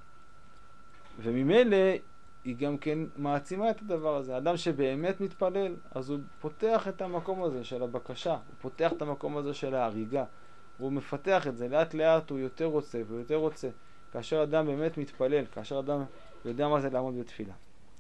וממילא היא גם כן מעצימה את הדבר הזה. האדם שבאמת מתפלל, אז הוא פותח את המקום הזה של הבקשה, הוא פותח את המקום הזה של ההריגה, הוא מפתח את זה, לאט לאט הוא יותר רוצה ויותר רוצה. כאשר אדם באמת מתפלל, כאשר אדם יודע מה זה לעמוד בתפילה.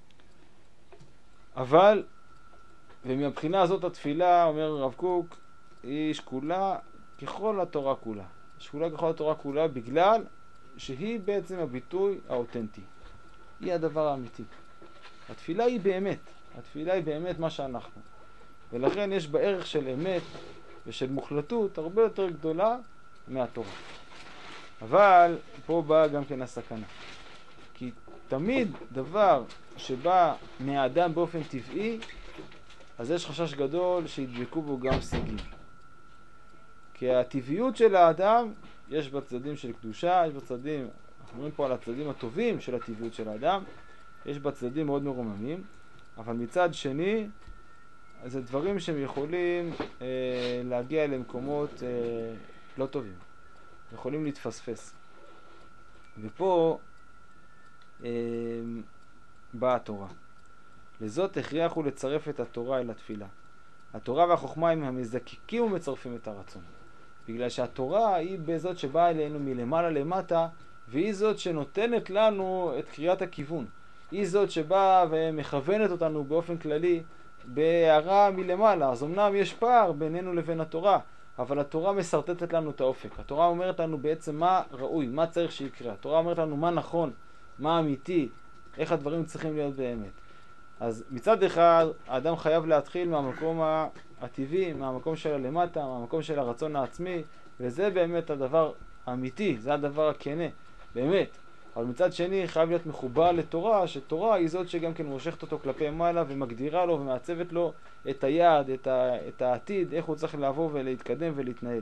אבל, ומבחינה הזאת התפילה, אומר הרב קוק, היא שקולה ככל התורה כולה. שקולה ככל התורה כולה בגלל שהיא בעצם הביטוי האותנטי. היא הדבר האמיתי. התפילה היא באמת. התפילה היא באמת מה שאנחנו. ולכן יש בה ערך של אמת ושל מוחלטות הרבה יותר גדולה מהתורה. אבל פה באה גם כן הסכנה. כי תמיד דבר שבא מהאדם באופן טבעי, אז יש חשש גדול שידבקו בו גם סיגים. כי הטבעיות של האדם, יש בצדדים של קדושה, יש בצדדים, אנחנו אומרים פה על הצדדים הטובים של הטבעיות של האדם, יש בצדדים מאוד מרוממים, אבל מצד שני, זה דברים שהם יכולים אה, להגיע למקומות אה, לא טובים, יכולים להתפספס. ופה אה, באה התורה. לזאת הכריח הוא לצרף את התורה אל התפילה. התורה והחוכמה הם המזקקים ומצרפים את הרצון. בגלל שהתורה היא בזאת שבאה אלינו מלמעלה למטה, והיא זאת שנותנת לנו את קריאת הכיוון. היא זאת שבאה ומכוונת אותנו באופן כללי בהערה מלמעלה. אז אמנם יש פער בינינו לבין התורה, אבל התורה מסרטטת לנו את האופק. התורה אומרת לנו בעצם מה ראוי, מה צריך שיקרה. התורה אומרת לנו מה נכון, מה אמיתי, איך הדברים צריכים להיות באמת. אז מצד אחד, האדם חייב להתחיל מהמקום הטבעי, מהמקום של הלמטה, מהמקום של הרצון העצמי, וזה באמת הדבר האמיתי, זה הדבר הכנה, באמת. אבל מצד שני, חייב להיות מחובר לתורה, שתורה היא זאת שגם כן מושכת אותו כלפי מעלה, ומגדירה לו ומעצבת לו את היעד, את, ה, את העתיד, איך הוא צריך לעבור ולהתקדם ולהתנהל.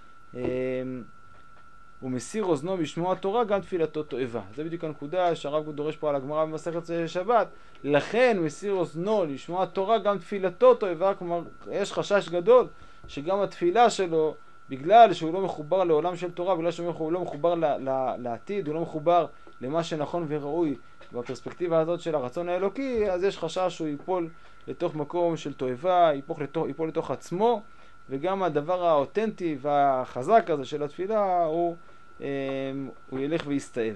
הוא מסיר אוזנו משמוע התורה, גם תפילתו תועבה. זה בדיוק הנקודה שהרב דורש פה על הגמרא במסכת שבת. לכן מסיר אוזנו לשמוע התורה, גם תפילתו תועבה. כלומר, יש חשש גדול שגם התפילה שלו בגלל שהוא לא מחובר לעולם של תורה, בגלל שהוא לא מחובר ל- ל- לעתיד, הוא לא מחובר למה שנכון וראוי בפרספקטיבה הזאת של הרצון האלוקי, אז יש חשש שהוא ייפול לתוך מקום של תועבה, ייפול לתוך, ייפול לתוך עצמו, וגם הדבר האותנטי והחזק הזה של התפילה הוא, הוא ילך ויסתאב.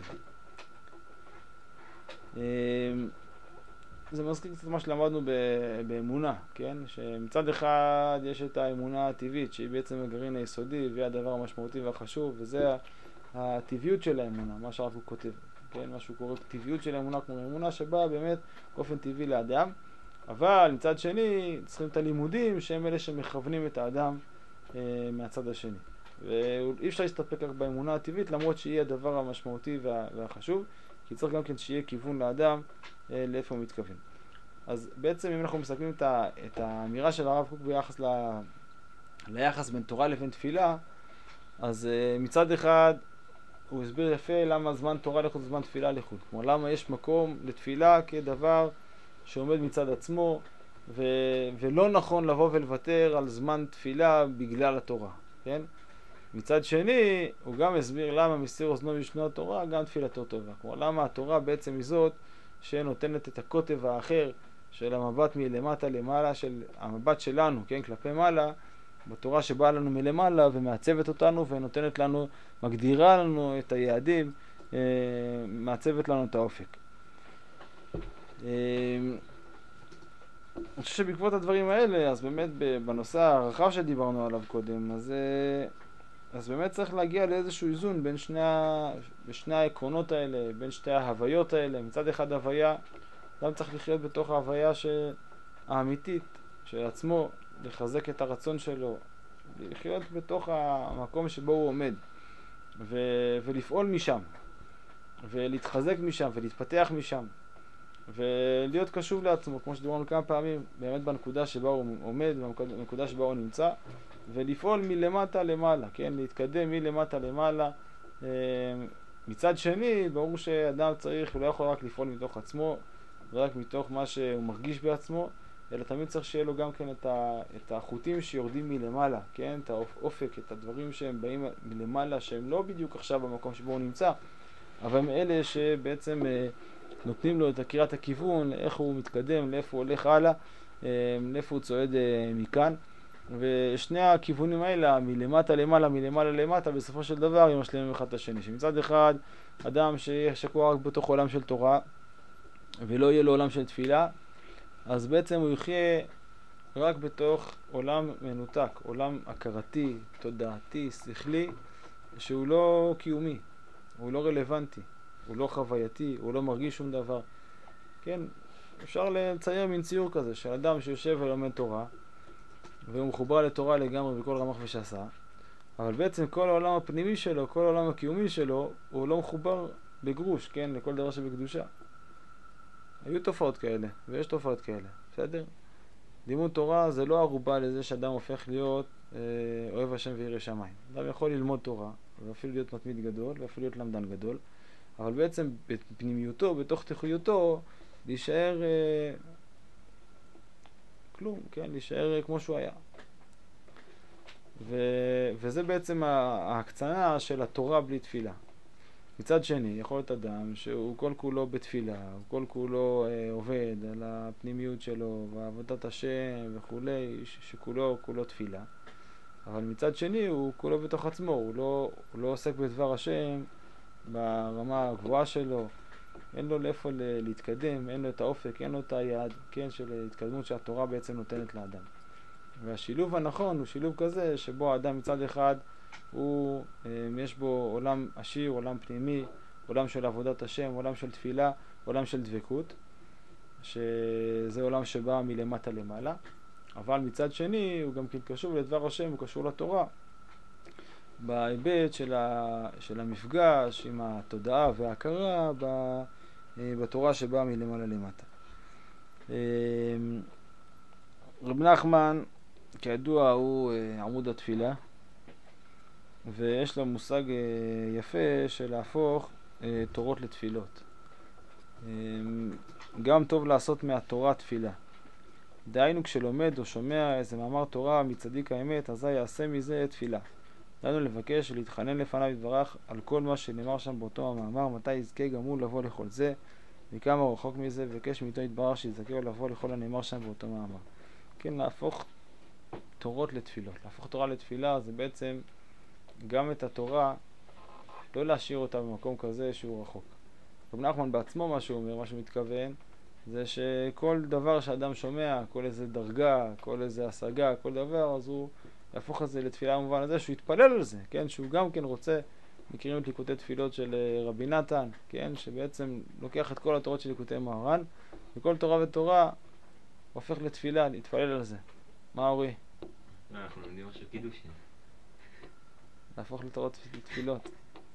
זה מזכיר קצת מה שלמדנו באמונה, כן? שמצד אחד יש את האמונה הטבעית, שהיא בעצם הגרעין היסודי, והיא הדבר המשמעותי והחשוב, וזה הטבעיות של האמונה, מה שהרב קוק כותב, כן? מה שהוא קורא טבעיות של האמונה, כמו אמונה שבאה באמת באופן טבעי לאדם, אבל מצד שני צריכים את הלימודים שהם אלה שמכוונים את האדם אה, מהצד השני. ואי אפשר להסתפק רק באמונה הטבעית, למרות שהיא הדבר המשמעותי וה, והחשוב, כי צריך גם כן שיהיה כיוון לאדם אה, לאיפה הוא מתכוון. אז בעצם אם אנחנו מסתכלים את, ה, את האמירה של הרב קוק ביחס ל, ליחס בין תורה לבין תפילה, אז אה, מצד אחד הוא הסביר יפה למה זמן תורה לחוד וזמן תפילה לחוד. כמו למה יש מקום לתפילה כדבר שעומד מצד עצמו, ו, ולא נכון לבוא ולוותר על זמן תפילה בגלל התורה, כן? מצד שני, הוא גם הסביר למה מסיר אוזנו משנו התורה, גם תפילתו טובה. כמו למה התורה בעצם היא זאת שנותנת את הקוטב האחר של המבט מלמטה למעלה, של המבט שלנו, כן, כלפי מעלה, בתורה שבאה לנו מלמעלה ומעצבת אותנו ונותנת לנו, מגדירה לנו את היעדים, מעצבת לנו את האופק. אני חושב שבעקבות הדברים האלה, אז באמת בנושא הרחב שדיברנו עליו קודם, אז, אז באמת צריך להגיע לאיזשהו איזון בין שני, בשני העקרונות האלה, בין שתי ההוויות האלה. מצד אחד הוויה, אדם צריך לחיות בתוך ההוויה האמיתית של עצמו, לחזק את הרצון שלו, לחיות בתוך המקום שבו הוא עומד, ו, ולפעול משם, ולהתחזק משם, ולהתפתח משם. ולהיות קשוב לעצמו, כמו שדיברנו כמה פעמים, באמת בנקודה שבה הוא עומד, בנקודה שבה הוא נמצא, ולפעול מלמטה למעלה, כן? להתקדם מלמטה למעלה. מצד שני, ברור שאדם צריך, הוא לא יכול רק לפעול מתוך עצמו, ורק מתוך מה שהוא מרגיש בעצמו, אלא תמיד צריך שיהיה לו גם כן את, ה, את החוטים שיורדים מלמעלה, כן? את האופק, את הדברים שהם באים מלמעלה, שהם לא בדיוק עכשיו במקום שבו הוא נמצא, אבל הם אלה שבעצם נותנים לו את הכירת הכיוון, איך הוא מתקדם, לאיפה הוא הולך הלאה, לאיפה הוא צועד מכאן. ושני הכיוונים האלה, מלמטה למעלה, מלמעלה למטה, בסופו של דבר הם משלימים אחד את השני. שמצד אחד, אדם שיהיה שקוע רק בתוך עולם של תורה, ולא יהיה לו עולם של תפילה, אז בעצם הוא יחיה רק בתוך עולם מנותק, עולם הכרתי, תודעתי, שכלי, שהוא לא קיומי, הוא לא רלוונטי. הוא לא חווייתי, הוא לא מרגיש שום דבר. כן, אפשר לצייר מין ציור כזה של אדם שיושב ולומד תורה, והוא מחובר לתורה לגמרי בכל רמ"ח ושס"ה, אבל בעצם כל העולם הפנימי שלו, כל העולם הקיומי שלו, הוא לא מחובר בגרוש, כן, לכל דבר שבקדושה. היו תופעות כאלה, ויש תופעות כאלה, בסדר? לימוד תורה זה לא ערובה לזה שאדם הופך להיות אה, אוהב השם וירא שמיים. אדם יכול ללמוד תורה, ואפילו להיות מתמיד גדול, ואפילו להיות למדן גדול, אבל בעצם בפנימיותו, בתוך תחיותו, להישאר אה, כלום, כן? להישאר אה, כמו שהוא היה. ו, וזה בעצם ההקצנה של התורה בלי תפילה. מצד שני, יכול להיות אדם שהוא כל כולו בתפילה, הוא כל כולו אה, עובד על הפנימיות שלו, ועבודת השם וכולי, שכולו כולו תפילה. אבל מצד שני, הוא כולו בתוך עצמו, הוא לא, הוא לא עוסק בדבר השם, ברמה הגבוהה שלו, אין לו לאיפה להתקדם, אין לו את האופק, אין לו את היעד, כן, של התקדמות שהתורה בעצם נותנת לאדם. והשילוב הנכון הוא שילוב כזה שבו האדם מצד אחד הוא, יש בו עולם עשיר, עולם פנימי, עולם של עבודת השם, עולם של תפילה, עולם של דבקות, שזה עולם שבא מלמטה למעלה, אבל מצד שני הוא גם כן קשור לדבר השם, הוא קשור לתורה. בהיבט של, ה, של המפגש עם התודעה וההכרה בתורה שבאה מלמעלה למטה. רב נחמן, כידוע, הוא עמוד התפילה, ויש לו מושג יפה של להפוך תורות לתפילות. גם טוב לעשות מהתורה תפילה. דהיינו, כשלומד או שומע איזה מאמר תורה מצדיק האמת, אז יעשה מזה תפילה. דנו לבקש ולהתחנן לפניו יתברך על כל מה שנאמר שם באותו המאמר, מתי יזכה גם הוא לבוא לכל זה, וכמה הוא רחוק מזה, ובקש מאיתו יתברך שיזכה לו לבוא לכל הנאמר שם באותו מאמר. כן, להפוך תורות לתפילות. להפוך תורה לתפילה זה בעצם גם את התורה, לא להשאיר אותה במקום כזה שהוא רחוק. רב נחמן בעצמו מה שהוא אומר, מה שהוא מתכוון, זה שכל דבר שאדם שומע, כל איזה דרגה, כל איזה השגה, כל דבר, אז הוא יהפוך את זה לתפילה במובן הזה שהוא יתפלל על זה, כן? שהוא גם כן רוצה, מכירים את ליקוטי תפילות של רבי נתן, כן? שבעצם לוקח את כל התורות של ליקוטי מהר"ן, וכל תורה ותורה הופך לתפילה, להתפלל על זה. מה אורי? לא, אנחנו לומדים משהו קידושין. להפוך לתורות לתפילות.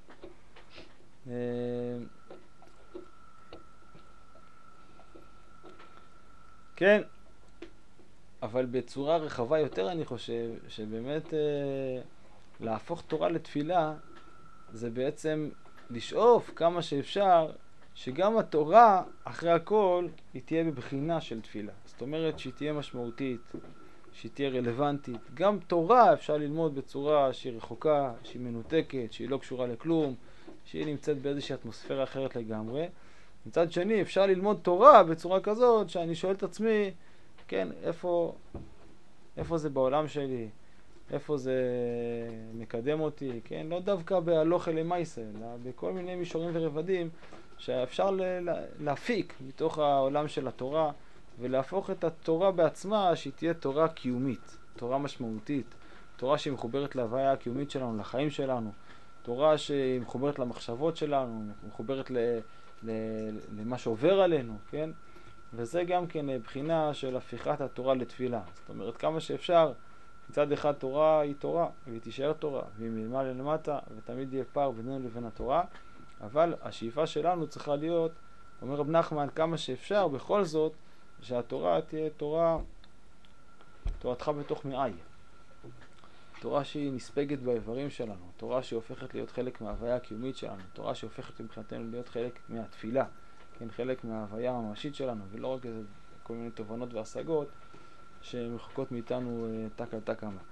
כן, אבל בצורה רחבה יותר אני חושב שבאמת אה, להפוך תורה לתפילה זה בעצם לשאוף כמה שאפשר שגם התורה אחרי הכל היא תהיה בבחינה של תפילה. זאת אומרת שהיא תהיה משמעותית, שהיא תהיה רלוונטית. גם תורה אפשר ללמוד בצורה שהיא רחוקה, שהיא מנותקת, שהיא לא קשורה לכלום, שהיא נמצאת באיזושהי אטמוספירה אחרת לגמרי. מצד שני אפשר ללמוד תורה בצורה כזאת שאני שואל את עצמי, כן, איפה, איפה זה בעולם שלי, איפה זה מקדם אותי, כן, לא דווקא בהלוך אלי מייסה, אלא בכל מיני מישורים ורבדים שאפשר ל- להפיק מתוך העולם של התורה ולהפוך את התורה בעצמה שהיא תהיה תורה קיומית, תורה משמעותית, תורה שהיא מחוברת להוויה הקיומית שלנו, לחיים שלנו, תורה שהיא מחוברת למחשבות שלנו, מחוברת ל... למה שעובר עלינו, כן? וזה גם כן בחינה של הפיכת התורה לתפילה. זאת אומרת, כמה שאפשר, מצד אחד תורה היא תורה, והיא תישאר תורה, והיא מלמעלה למטה, ותמיד יהיה פער בינינו לבין התורה, אבל השאיפה שלנו צריכה להיות, אומר רב נחמן, כמה שאפשר, בכל זאת, שהתורה תהיה תורה, תורתך בתוך מעי. תורה שהיא נספגת באיברים שלנו, תורה שהיא הופכת להיות חלק מההוויה הקיומית שלנו, תורה שהופכת מבחינתנו להיות חלק מהתפילה, כן, חלק מההוויה הממשית שלנו, ולא רק איזה כל מיני תובנות והשגות שמחכות מאיתנו תק על תק אמה.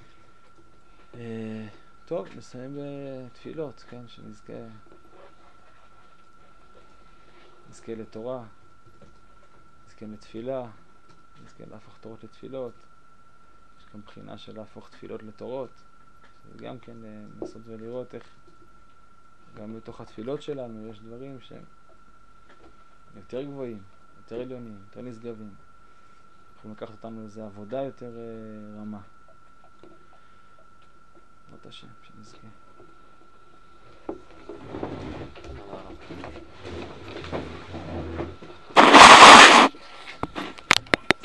טוב, נסיים בתפילות, כן, שנזכה נזכה לתורה, נזכה לתפילה, נזכה להפוך תורות לתפילות. יש גם בחינה של להפוך תפילות לתורות, שזה גם כן לנסות ולראות איך גם בתוך התפילות שלנו יש דברים שהם יותר גבוהים, יותר עליונים, יותר נשגבים. יכולים לקחת אותנו לאיזו עבודה יותר רמה. בעזרת השם, שנזכה.